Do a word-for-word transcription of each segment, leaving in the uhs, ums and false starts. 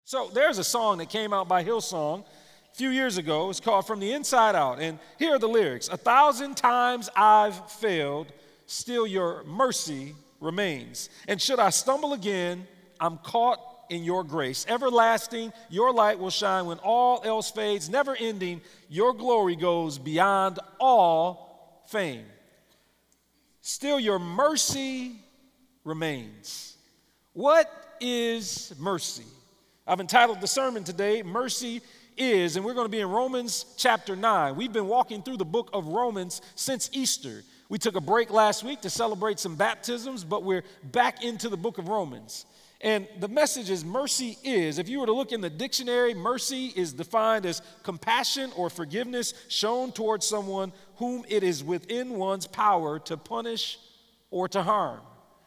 So there's a song that came out by Hillsong a few years ago. It's called From the Inside Out. And here are the lyrics. A thousand times I've failed, still your mercy remains. And should I stumble again, I'm caught in your grace. Everlasting, your light will shine when all else fades. Never ending, your glory goes beyond all fame. Still your mercy remains. What is mercy? I've entitled the sermon today, Mercy Is, and we're going to be in Romans chapter nine. We've been walking through the book of Romans since Easter. We took a break last week to celebrate some baptisms, but we're back into the book of Romans. And the message is mercy is. If you were to look in the dictionary, mercy is defined as compassion or forgiveness shown towards someone whom it is within one's power to punish or to harm.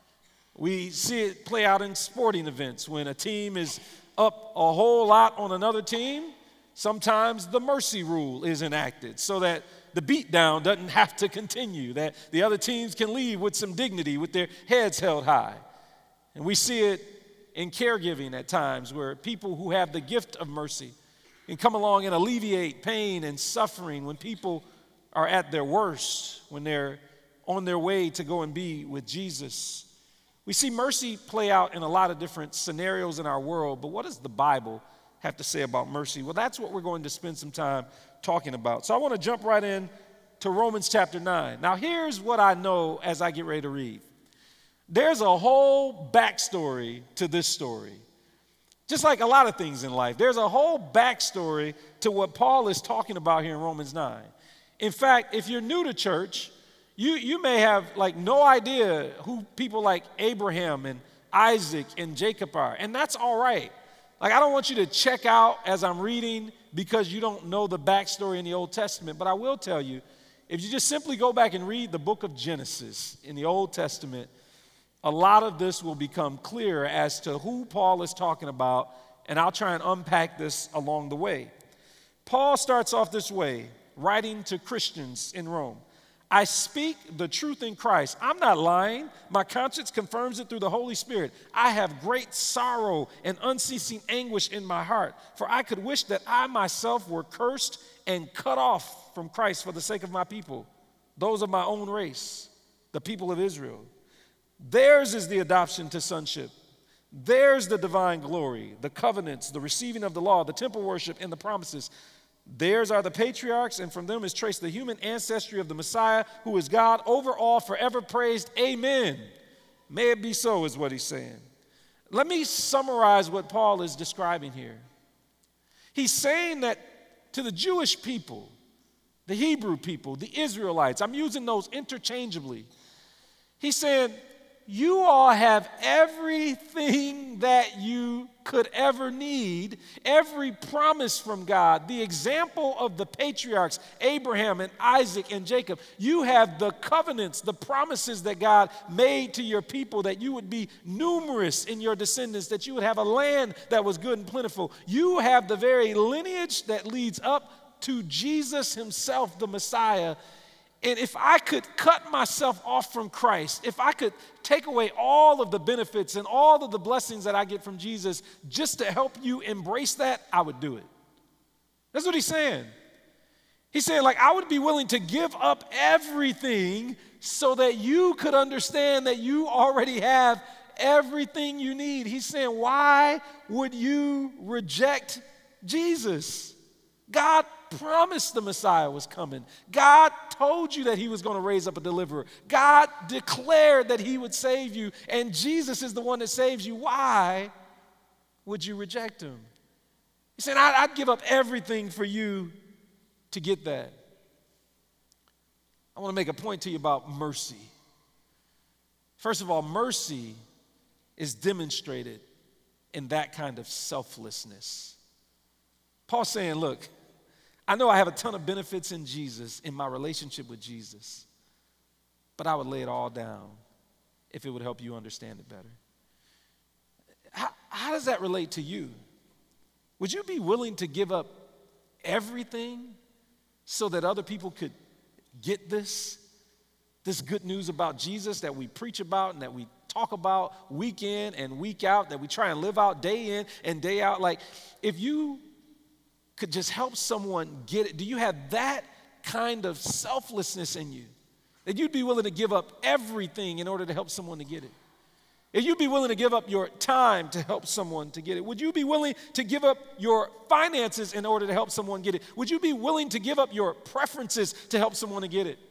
We see it play out in sporting events when a team is up a whole lot on another team. Sometimes the mercy rule is enacted so that the beatdown doesn't have to continue, that the other teams can leave with some dignity, with their heads held high. And we see it in caregiving at times where people who have the gift of mercy can come along and alleviate pain and suffering when people are at their worst, when they're on their way to go and be with Jesus. We see mercy play out in a lot of different scenarios in our world, but what does the Bible have to say about mercy? Well, that's what we're going to spend some time talking about. So I want to jump right in to Romans chapter nine. Now, here's what I know as I get ready to read. There's a whole backstory to this story. Just like a lot of things in life, there's a whole backstory to what Paul is talking about here in Romans nine. In fact, if you're new to church, You, you may have like no idea who people like Abraham and Isaac and Jacob are, and that's all right. Like, I don't want you to check out as I'm reading because you don't know the backstory in the Old Testament, but I will tell you, if you just simply go back and read the book of Genesis in the Old Testament, a lot of this will become clear as to who Paul is talking about, and I'll try and unpack this along the way. Paul starts off this way, writing to Christians in Rome. I speak the truth in Christ. I'm not lying. My conscience confirms it through the Holy Spirit. I have great sorrow and unceasing anguish in my heart, for I could wish that I myself were cursed and cut off from Christ for the sake of my people, those of my own race, the people of Israel. Theirs is the adoption to sonship. Theirs the divine glory, the covenants, the receiving of the law, the temple worship, and the promises. Theirs are the patriarchs, and from them is traced the human ancestry of the Messiah, who is God over all, forever praised. Amen. May it be so, is what he's saying. Let me summarize what Paul is describing here. He's saying that to the Jewish people, the Hebrew people, the Israelites, I'm using those interchangeably. He's saying, you all have everything that you could ever need, every promise from God, the example of the patriarchs, Abraham and Isaac and Jacob. You have the covenants, the promises that God made to your people, that you would be numerous in your descendants, that you would have a land that was good and plentiful. You have the very lineage that leads up to Jesus himself, the Messiah. And if I could cut myself off from Christ, if I could take away all of the benefits and all of the blessings that I get from Jesus just to help you embrace that, I would do it. That's what he's saying. He's saying, like, I would be willing to give up everything so that you could understand that you already have everything you need. He's saying, why would you reject Jesus? God promised the Messiah was coming. God told you that he was going to raise up a deliverer. God declared that he would save you, and Jesus is the one that saves you. Why would you reject him? He said, I'd give up everything for you to get that. I want to make a point to you about mercy. First of all, mercy is demonstrated in that kind of selflessness. Paul's saying, look, I know I have a ton of benefits in Jesus, in my relationship with Jesus, but I would lay it all down if it would help you understand it better. How, how does that relate to you? Would you be willing to give up everything so that other people could get this, this good news about Jesus that we preach about and that we talk talk about week in and week out, that we try and live out day in and day out. Like, if you could just help someone get it, do you have that kind of selflessness in you? That you'd be willing to give up everything in order to help someone to get it? If you'd be willing to give up your time to help someone to get it, would you be willing to give up your finances in order to help someone get it? Would you be willing to give up your preferences to help someone to get it?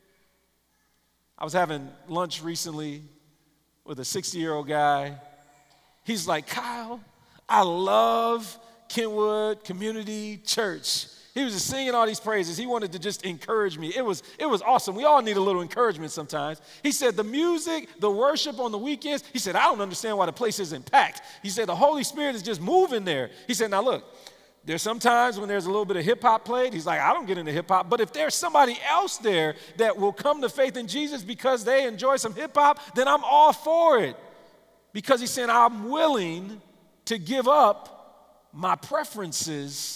I was having lunch recently with a sixty-year-old guy. He's like, Kyle, I love Kentwood Community Church. He was just singing all these praises. He wanted to just encourage me. It was, it was awesome. We all need a little encouragement sometimes. He said the music, the worship on the weekends, he said, I don't understand why the place isn't packed. He said the Holy Spirit is just moving there. He said, now look, there's sometimes when there's a little bit of hip-hop played, he's like, I don't get into hip-hop. But if there's somebody else there that will come to faith in Jesus because they enjoy some hip-hop, then I'm all for it. Because he's saying I'm willing to give up my preferences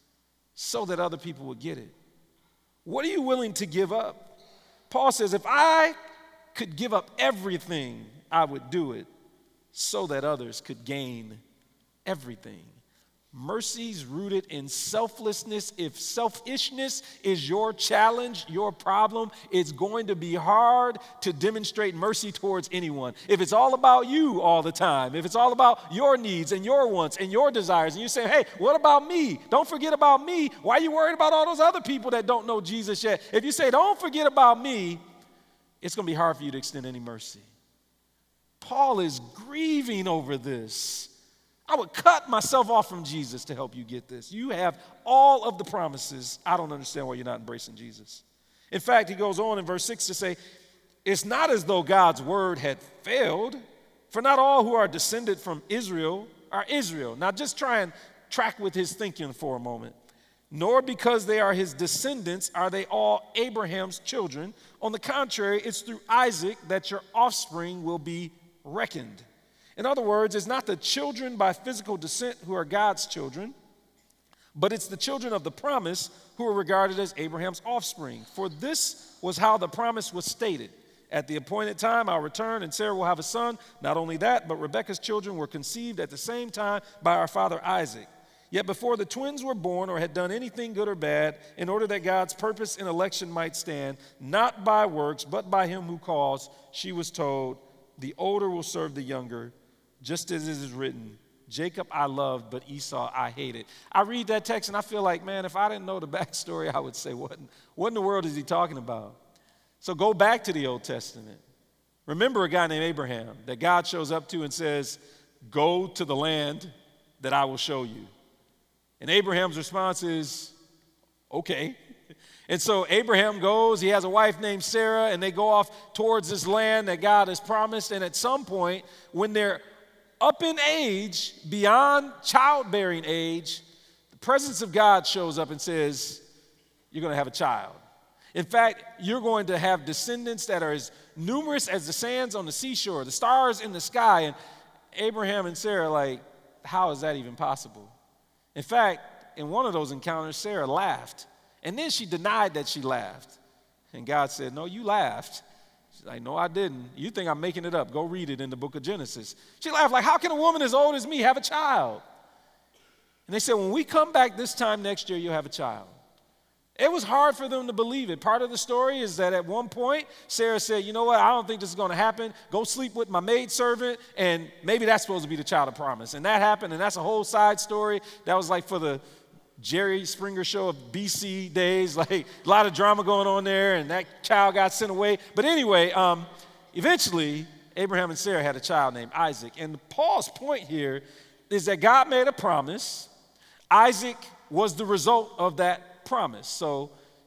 so that other people would get it. What are you willing to give up? Paul says, if I could give up everything, I would do it so that others could gain everything. Mercy's rooted in selflessness. If selfishness is your challenge, your problem, it's going to be hard to demonstrate mercy towards anyone. If it's all about you all the time, if it's all about your needs and your wants and your desires, and you say, hey, what about me? Don't forget about me. Why are you worried about all those other people that don't know Jesus yet? If you say, don't forget about me, it's going to be hard for you to extend any mercy. Paul is grieving over this. I would cut myself off from Jesus to help you get this. You have all of the promises. I don't understand why you're not embracing Jesus. In fact, he goes on in verse six to say, it's not as though God's word had failed, for not all who are descended from Israel are Israel. Now just try and track with his thinking for a moment. Nor because they are his descendants are they all Abraham's children. On the contrary, it's through Isaac that your offspring will be reckoned. In other words, it's not the children by physical descent who are God's children, but it's the children of the promise who are regarded as Abraham's offspring. For this was how the promise was stated. At the appointed time, I'll return, and Sarah will have a son. Not only that, but Rebekah's children were conceived at the same time by our father Isaac. Yet before the twins were born or had done anything good or bad, in order that God's purpose in election might stand, not by works, but by him who calls, she was told, the older will serve the younger. Just as it is written, Jacob I loved, but Esau I hated. I read that text and I feel like, man, if I didn't know the backstory, I would say, what in, what in the world is he talking about? So go back to the Old Testament. Remember a guy named Abraham that God shows up to and says, go to the land that I will show you. And Abraham's response is, okay. And so Abraham goes, he has a wife named Sarah, and they go off towards this land that God has promised. And at some point, when they're up in age, beyond childbearing age, the presence of God shows up and says, you're going to have a child. In fact, you're going to have descendants that are as numerous as the sands on the seashore, the stars in the sky. And Abraham and Sarah are like, how is that even possible? In fact, in one of those encounters, Sarah laughed. And then she denied that she laughed. And God said, no, you laughed. She's like, no, I didn't. You think I'm making it up. Go read it in the book of Genesis. She laughed like, how can a woman as old as me have a child? And they said, when we come back this time next year, you'll have a child. It was hard for them to believe it. Part of the story is that at one point, Sarah said, you know what, I don't think this is going to happen. Go sleep with my maidservant, and maybe that's supposed to be the child of promise. And that happened, and that's a whole side story. That was like for the Jerry Springer show of B C days, like a lot of drama going on there, and that child got sent away. But anyway, um, eventually, Abraham and Sarah had a child named Isaac. And Paul's point here is that God made a promise. Isaac was the result of that promise. So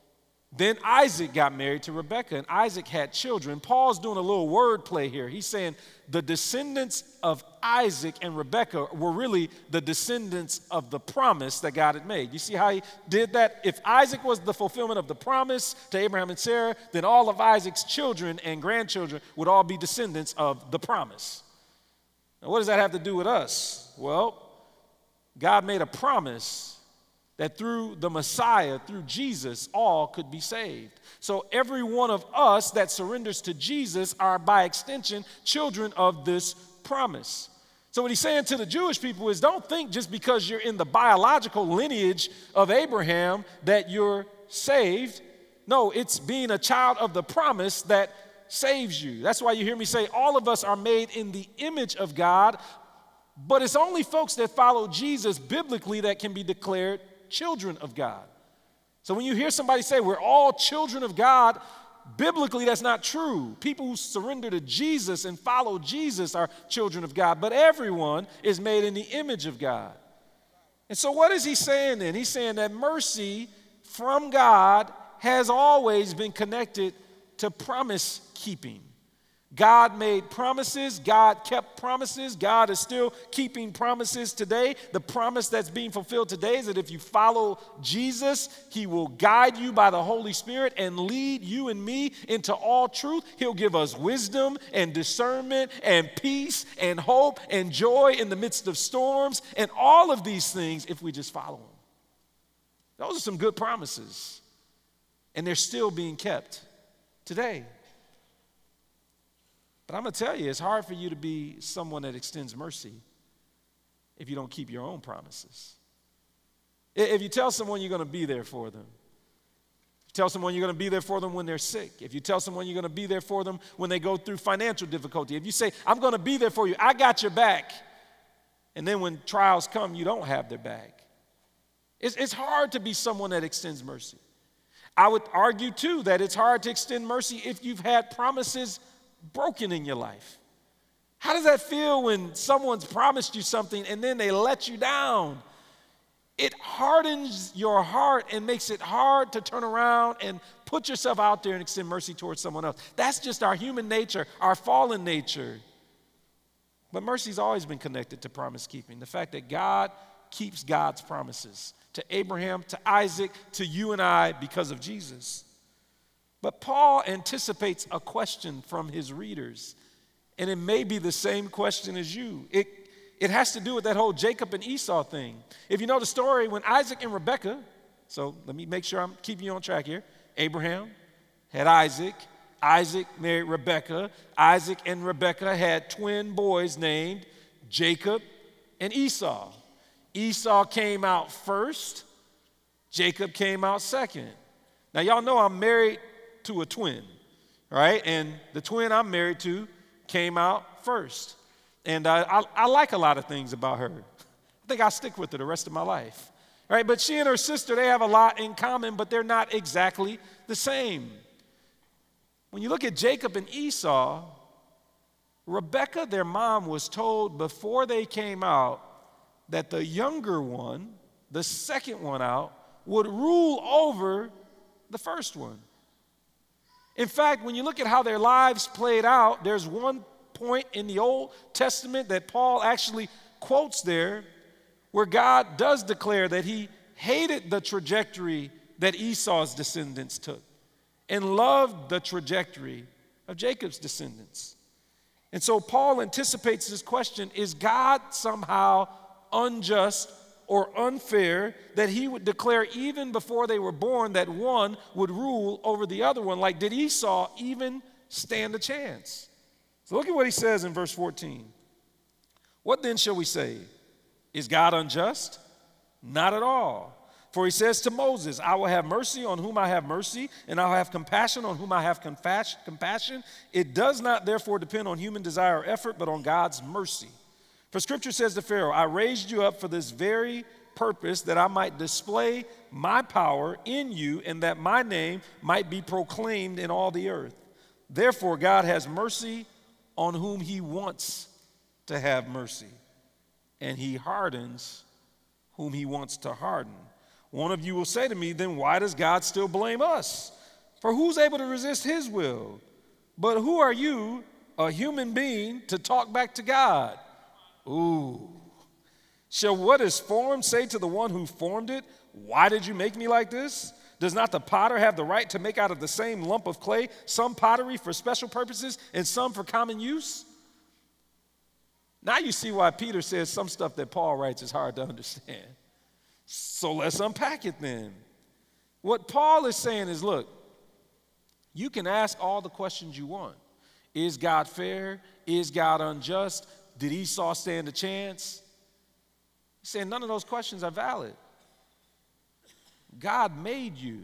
then Isaac got married to Rebekah, and Isaac had children. Paul's doing a little word play here. He's saying the descendants of Isaac and Rebekah were really the descendants of the promise that God had made. You see how he did that? If Isaac was the fulfillment of the promise to Abraham and Sarah, then all of Isaac's children and grandchildren would all be descendants of the promise. Now, what does that have to do with us? Well, God made a promise that through the Messiah, through Jesus, all could be saved. So every one of us that surrenders to Jesus are, by extension, children of this promise. So what he's saying to the Jewish people is, don't think just because you're in the biological lineage of Abraham that you're saved. No, it's being a child of the promise that saves you. That's why you hear me say all of us are made in the image of God, but it's only folks that follow Jesus biblically that can be declared children of God. So when you hear somebody say we're all children of God, biblically that's not true. People who surrender to Jesus and follow Jesus are children of God, but everyone is made in the image of God. And so what is he saying then? He's saying that mercy from God has always been connected to promise keeping. God made promises. God kept promises. God is still keeping promises today. The promise that's being fulfilled today is that if you follow Jesus, he will guide you by the Holy Spirit and lead you and me into all truth. He'll give us wisdom and discernment and peace and hope and joy in the midst of storms and all of these things if we just follow him. Those are some good promises, and they're still being kept today. But I'm going to tell you, it's hard for you to be someone that extends mercy if you don't keep your own promises. If you tell someone you're going to be there for them, if you tell someone you're going to be there for them when they're sick, if you tell someone you're going to be there for them when they go through financial difficulty, if you say, I'm going to be there for you, I got your back, and then when trials come, you don't have their back. It's, it's hard to be someone that extends mercy. I would argue, too, that it's hard to extend mercy if you've had promises broken in your life. How does that feel when someone's promised you something and then they let you down? It hardens your heart and makes it hard to turn around and put yourself out there and extend mercy towards someone else. That's just our human nature, our fallen nature. But mercy's always been connected to promise keeping. The fact that God keeps God's promises to Abraham, to Isaac, to you and I because of Jesus. But Paul anticipates a question from his readers, and it may be the same question as you. It, it has to do with that whole Jacob and Esau thing. If you know the story, when Isaac and Rebekah, so let me make sure I'm keeping you on track here. Abraham had Isaac. Isaac married Rebekah. Isaac and Rebekah had twin boys named Jacob and Esau. Esau came out first. Jacob came out second. Now, y'all know I'm married to a twin, right? And the twin I'm married to came out first. And I, I, I like a lot of things about her. I think I'll stick with her the rest of my life, right? But she and her sister, they have a lot in common, but they're not exactly the same. When you look at Jacob and Esau, Rebekah, their mom, was told before they came out that the younger one, the second one out, would rule over the first one. In fact, when you look at how their lives played out, there's one point in the Old Testament that Paul actually quotes there where God does declare that he hated the trajectory that Esau's descendants took and loved the trajectory of Jacob's descendants. And so Paul anticipates this question, is God somehow unjust or unfair that he would declare even before they were born that one would rule over the other one? Like, did Esau even stand a chance? So look at what he says in verse fourteen. What then shall we say? Is God unjust? Not at all. For he says to Moses, I will have mercy on whom I have mercy, and I will have compassion on whom I have compassion. It does not therefore depend on human desire or effort, but on God's mercy. For scripture says to Pharaoh, I raised you up for this very purpose, that I might display my power in you, and that my name might be proclaimed in all the earth. Therefore, God has mercy on whom he wants to have mercy, and he hardens whom he wants to harden. One of you will say to me, then why does God still blame us? For who's able to resist his will? But who are you, a human being, to talk back to God? Ooh. Shall what is formed say to the one who formed it, why did you make me like this? Does not the potter have the right to make out of the same lump of clay some pottery for special purposes and some for common use? Now you see why Peter says some stuff that Paul writes is hard to understand. So let's unpack it then. What Paul is saying is, look, you can ask all the questions you want. Is God fair? Is God unjust? Did Esau stand a chance? He's saying none of those questions are valid. God made you.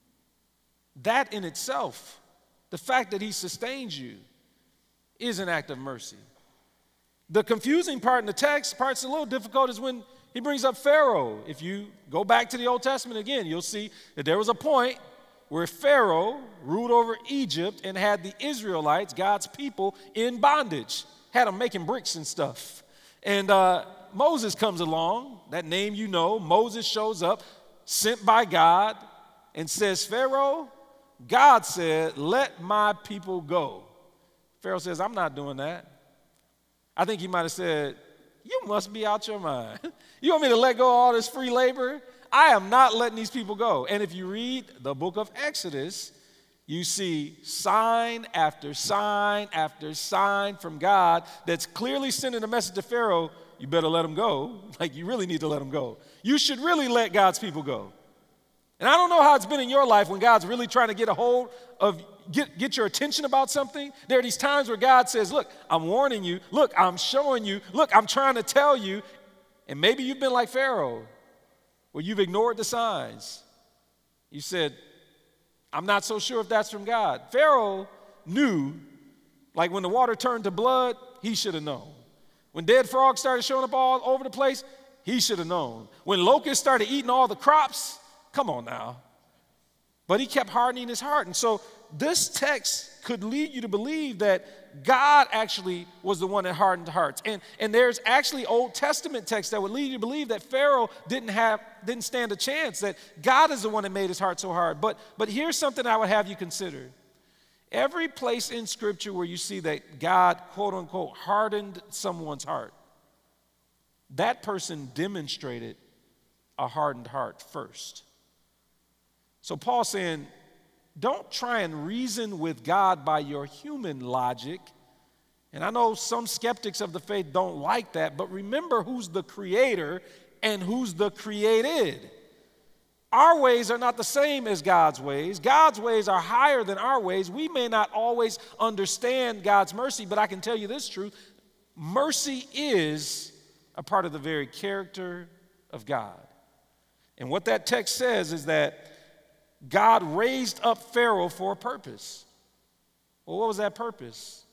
That in itself, the fact that he sustains you, is an act of mercy. The confusing part in the text, part's a little difficult, is when he brings up Pharaoh. If you go back to the Old Testament again, you'll see that there was a point where Pharaoh ruled over Egypt and had the Israelites, God's people, in bondage, had them making bricks and stuff. And uh, Moses comes along, that name you know. Moses shows up, sent by God, and says, Pharaoh, God said, let my people go. Pharaoh says, I'm not doing that. I think he might have said, you must be out your mind. You want me to let go of all this free labor? I am not letting these people go. And if you read the book of Exodus, you see sign after sign after sign from God that's clearly sending a message to Pharaoh, you better let them go. Like, you really need to let them go. You should really let God's people go. And I don't know how it's been in your life when God's really trying to get a hold of, get, get your attention about something. There are these times where God says, look, I'm warning you. Look, I'm showing you. Look, I'm trying to tell you. And maybe you've been like Pharaoh, where you've ignored the signs. You said, I'm not so sure if that's from God. Pharaoh knew, like when the water turned to blood, he should have known. When dead frogs started showing up all over the place, he should have known. When locusts started eating all the crops, come on now. But he kept hardening his heart. And so this text could lead you to believe that God actually was the one that hardened hearts. And, and there's actually Old Testament texts that would lead you to believe that Pharaoh didn't have, didn't stand a chance, that God is the one that made his heart so hard. But, but here's something I would have you consider. Every place in Scripture where you see that God, quote unquote, hardened someone's heart, that person demonstrated a hardened heart first. So Paul's saying, don't try and reason with God by your human logic. And I know some skeptics of the faith don't like that, but remember who's the creator and who's the created. Our ways are not the same as God's ways. God's ways are higher than our ways. We may not always understand God's mercy, but I can tell you this truth. Mercy is a part of the very character of God. And what that text says is that God raised up Pharaoh for a purpose. Well, what was that purpose?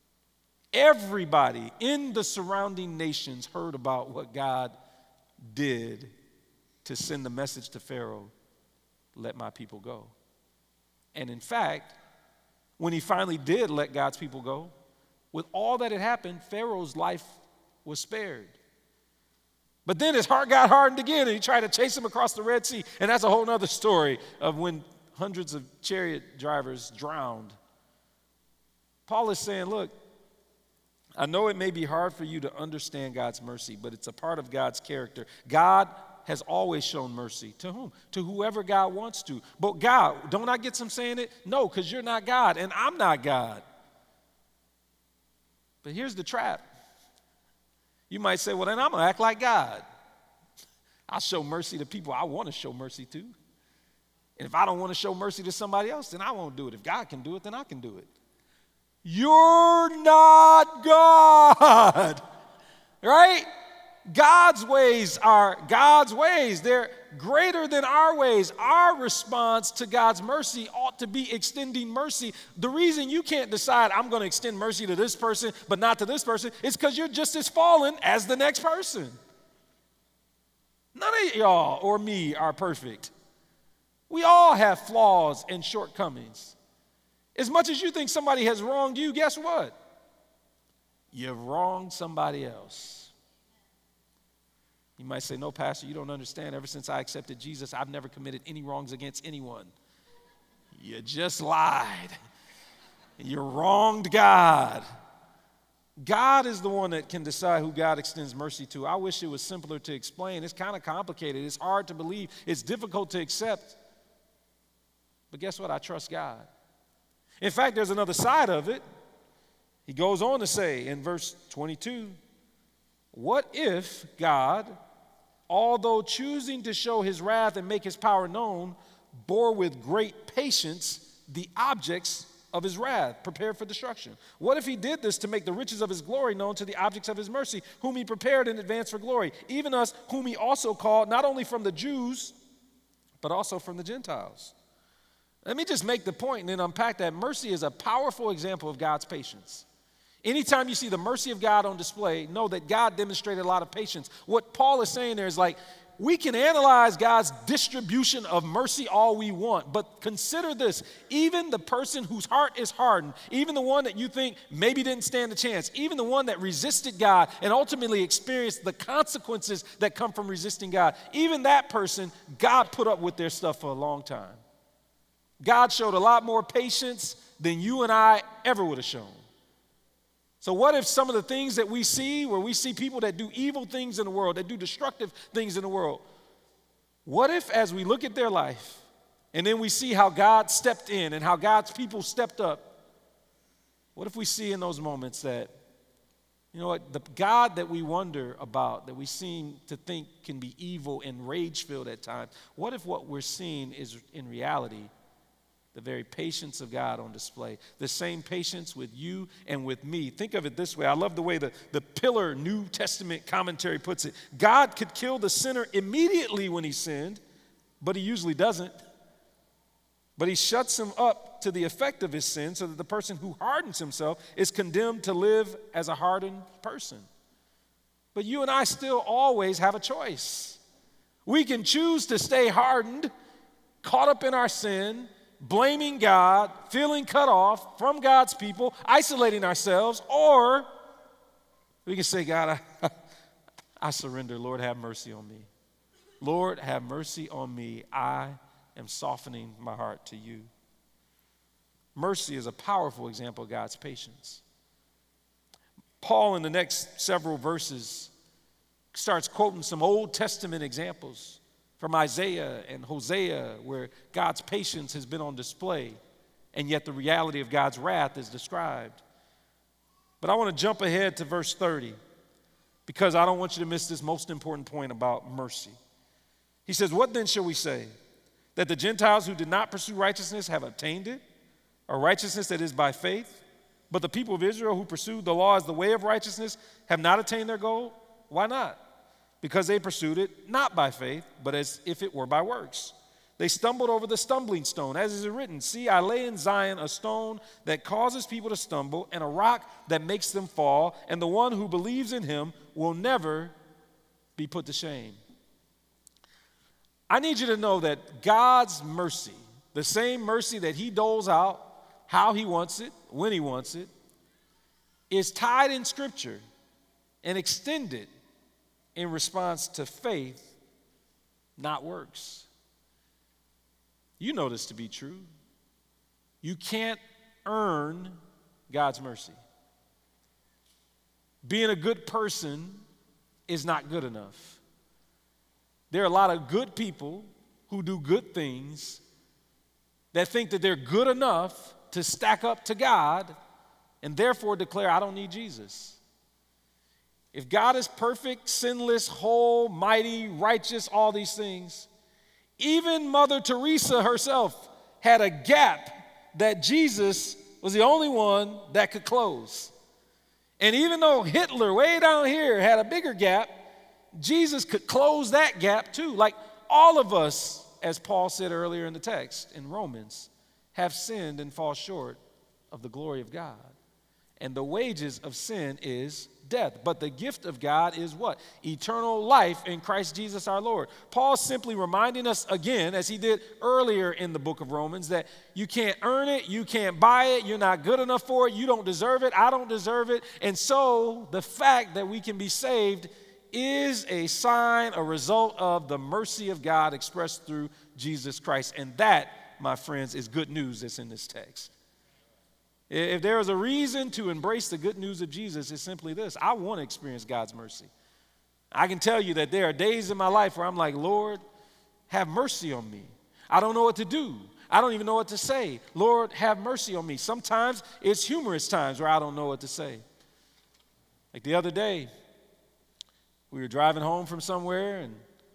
Everybody in the surrounding nations heard about what God did to send the message to Pharaoh, let my people go. And in fact, when he finally did let God's people go, with all that had happened, Pharaoh's life was spared. But then his heart got hardened again, and he tried to chase him across the Red Sea. And that's a whole other story of when hundreds of chariot drivers drowned. Paul is saying, look, I know it may be hard for you to understand God's mercy, but it's a part of God's character. God has always shown mercy. To whom? To whoever God wants to. But God, don't I get some saying it? No, because you're not God, and I'm not God. But here's the trap. You might say, well, then I'm going to act like God. I'll show mercy to people I want to show mercy to. And if I don't want to show mercy to somebody else, then I won't do it. If God can do it, then I can do it. You're not God, right? God's ways are God's ways. They're greater than our ways. Our response to God's mercy ought to be extending mercy. The reason you can't decide I'm going to extend mercy to this person but not to this person is because you're just as fallen as the next person. None of y'all or me are perfect. We all have flaws and shortcomings. As much as you think somebody has wronged you, guess what? You've wronged somebody else. You might say, no, Pastor, you don't understand. Ever since I accepted Jesus, I've never committed any wrongs against anyone. You just lied. You wronged God. God is the one that can decide who God extends mercy to. I wish it was simpler to explain. It's kind of complicated. It's hard to believe. It's difficult to accept. But guess what? I trust God. In fact, there's another side of it. He goes on to say in verse twenty-two, what if God although choosing to show his wrath and make his power known, bore with great patience the objects of his wrath, prepared for destruction. What if he did this to make the riches of his glory known to the objects of his mercy, whom he prepared in advance for glory, even us whom he also called, not only from the Jews, but also from the Gentiles? Let me just make the point and then unpack that. Mercy is a powerful example of God's patience. Anytime you see the mercy of God on display, know that God demonstrated a lot of patience. What Paul is saying there is like, we can analyze God's distribution of mercy all we want, but consider this. Even the person whose heart is hardened, even the one that you think maybe didn't stand a chance, even the one that resisted God and ultimately experienced the consequences that come from resisting God, even that person, God put up with their stuff for a long time. God showed a lot more patience than you and I ever would have shown. So what if some of the things that we see, where we see people that do evil things in the world, that do destructive things in the world, what if as we look at their life and then we see how God stepped in and how God's people stepped up, what if we see in those moments that, you know what, the God that we wonder about, that we seem to think can be evil and rage-filled at times, what if what we're seeing is in reality the very patience of God on display? The same patience with you and with me. Think of it this way. I love the way the, the Pillar New Testament commentary puts it. God could kill the sinner immediately when he sinned, but he usually doesn't. But he shuts him up to the effect of his sin so that the person who hardens himself is condemned to live as a hardened person. But you and I still always have a choice. We can choose to stay hardened, caught up in our sin, blaming God, feeling cut off from God's people, isolating ourselves, or we can say, God, I, I surrender. Lord, have mercy on me. Lord, have mercy on me. I am softening my heart to you. Mercy is a powerful example of God's patience. Paul, in the next several verses, starts quoting some Old Testament examples from Isaiah and Hosea, where God's patience has been on display, and yet the reality of God's wrath is described. But I want to jump ahead to verse thirty, because I don't want you to miss this most important point about mercy. He says, what then shall we say? That the Gentiles who did not pursue righteousness have obtained it, or righteousness that is by faith? But the people of Israel who pursued the law as the way of righteousness have not attained their goal? Why not? Because they pursued it not by faith, but as if it were by works. They stumbled over the stumbling stone, as is written, see, I lay in Zion a stone that causes people to stumble, and a rock that makes them fall, and the one who believes in him will never be put to shame. I need you to know that God's mercy, the same mercy that he doles out, how he wants it, when he wants it, is tied in Scripture and extended in response to faith, not works. You know this to be true. You can't earn God's mercy. Being a good person is not good enough. There are a lot of good people who do good things that think that they're good enough to stack up to God and therefore declare, I don't need Jesus. If God is perfect, sinless, whole, mighty, righteous, all these things, even Mother Teresa herself had a gap that Jesus was the only one that could close. And even though Hitler, way down here, had a bigger gap, Jesus could close that gap too. Like all of us, as Paul said earlier in the text in Romans, have sinned and fall short of the glory of God. And the wages of sin is death. But the gift of God is what? Eternal life in Christ Jesus our Lord. Paul's simply reminding us again, as he did earlier in the book of Romans, that you can't earn it, you can't buy it, you're not good enough for it, you don't deserve it, I don't deserve it. And so the fact that we can be saved is a sign, a result of the mercy of God expressed through Jesus Christ. And that, my friends, is good news that's in this text. If there is a reason to embrace the good news of Jesus, it's simply this. I want to experience God's mercy. I can tell you that there are days in my life where I'm like, Lord, have mercy on me. I don't know what to do. I don't even know what to say. Lord, have mercy on me. Sometimes it's humorous times where I don't know what to say. Like the other day, we were driving home from somewhere, and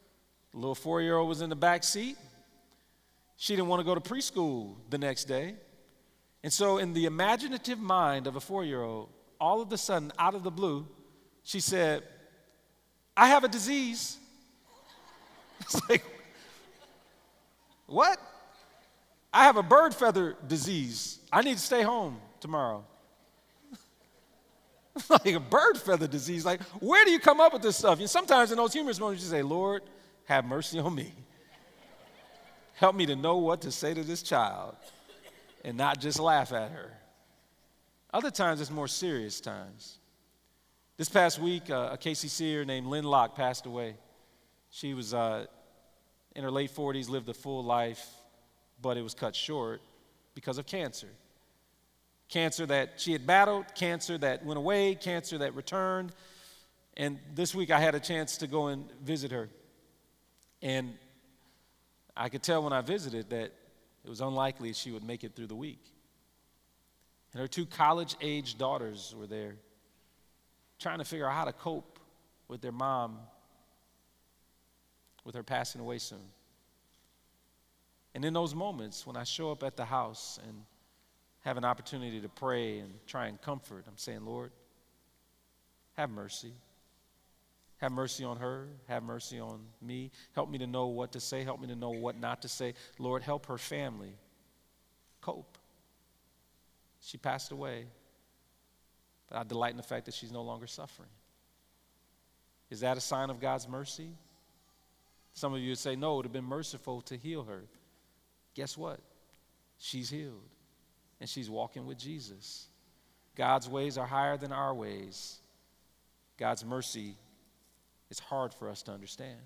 The little four-year-old was in the back seat. She didn't want to go to preschool the next day. And so in the imaginative mind of a four-year-old, all of a sudden, out of the blue, she said, I have a disease. It's like, what? I have a bird feather disease. I need to stay home tomorrow. Like a bird feather disease. Like, where do you come up with this stuff? And sometimes in those humorous moments, you say, Lord, have mercy on me. Help me to know what to say to this child and not just laugh at her. Other times, it's more serious times. This past week, uh, a K C C er named Lynn Locke passed away. She was uh, in her late forties, lived a full life, but it was cut short because of cancer. Cancer that she had battled, cancer that went away, cancer that returned. And this week I had a chance to go and visit her. And I could tell when I visited that it was unlikely she would make it through the week. And her two college-age daughters were there trying to figure out how to cope with their mom, with her passing away soon. And in those moments, when I show up at the house and have an opportunity to pray and try and comfort, I'm saying, Lord, have mercy. Have mercy on her. Have mercy on me. Help me to know what to say. Help me to know what not to say. Lord, help her family cope. She passed away, but I delight in the fact that she's no longer suffering. Is that a sign of God's mercy? Some of you would say, no, it would have been merciful to heal her. Guess what? She's healed. And she's walking with Jesus. God's ways are higher than our ways. God's mercy is hard for us to understand.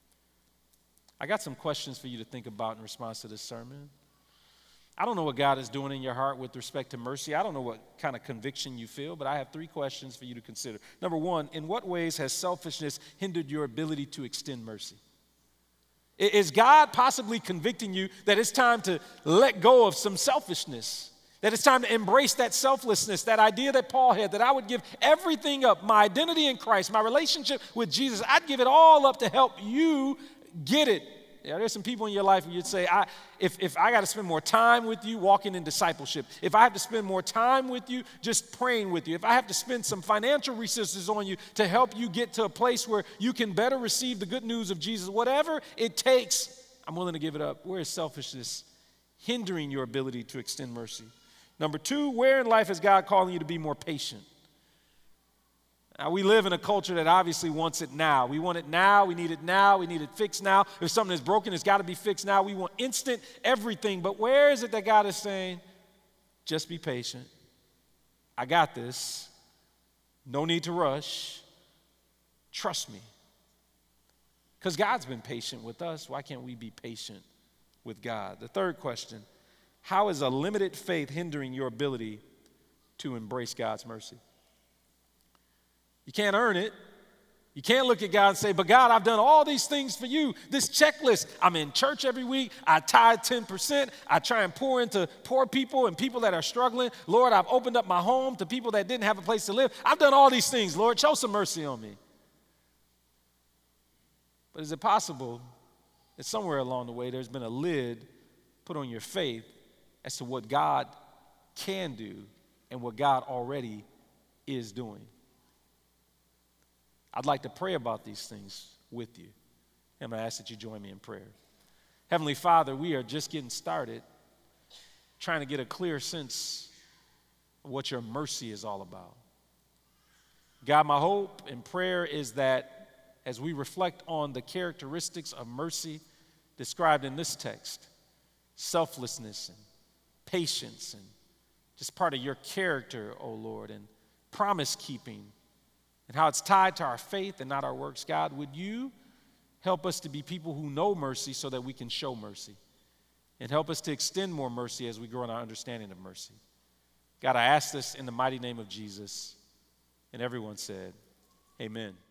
I got some questions for you to think about in response to this sermon. I don't know what God is doing in your heart with respect to mercy. I don't know what kind of conviction you feel, but I have three questions for you to consider. Number one, in what ways has selfishness hindered your ability to extend mercy? Is God possibly convicting you that it's time to let go of some selfishness? That it's time to embrace that selflessness, that idea that Paul had, that I would give everything up, my identity in Christ, my relationship with Jesus, I'd give it all up to help you get it. Yeah, there's some people in your life where you'd say, I, if, if I got to spend more time with you walking in discipleship, if I have to spend more time with you just praying with you, if I have to spend some financial resources on you to help you get to a place where you can better receive the good news of Jesus, whatever it takes, I'm willing to give it up. Where is selfishness hindering your ability to extend mercy? Number two, where in life is God calling you to be more patient? Now, we live in a culture that obviously wants it now. We want it now. We need it now. We need it fixed now. If something is broken, it's got to be fixed now. We want instant everything. But where is it that God is saying, just be patient. I got this. No need to rush. Trust me. Because God's been patient with us. Why can't we be patient with God? The third question, how is a limited faith hindering your ability to embrace God's mercy? You can't earn it. You can't look at God and say, but God, I've done all these things for you. This checklist, I'm in church every week. I tithe ten percent. I try and pour into poor people and people that are struggling. Lord, I've opened up my home to people that didn't have a place to live. I've done all these things. Lord, show some mercy on me. But is it possible that somewhere along the way there's been a lid put on your faith as to what God can do and what God already is doing? I'd like to pray about these things with you. I'm going to ask that you join me in prayer. Heavenly Father, we are just getting started trying to get a clear sense of what your mercy is all about. God, my hope and prayer is that as we reflect on the characteristics of mercy described in this text, selflessness and patience and just part of your character, oh Lord, and promise keeping, and how it's tied to our faith and not our works. God, would you help us to be people who know mercy so that we can show mercy, and help us to extend more mercy as we grow in our understanding of mercy. God, I ask this in the mighty name of Jesus. And everyone said, amen.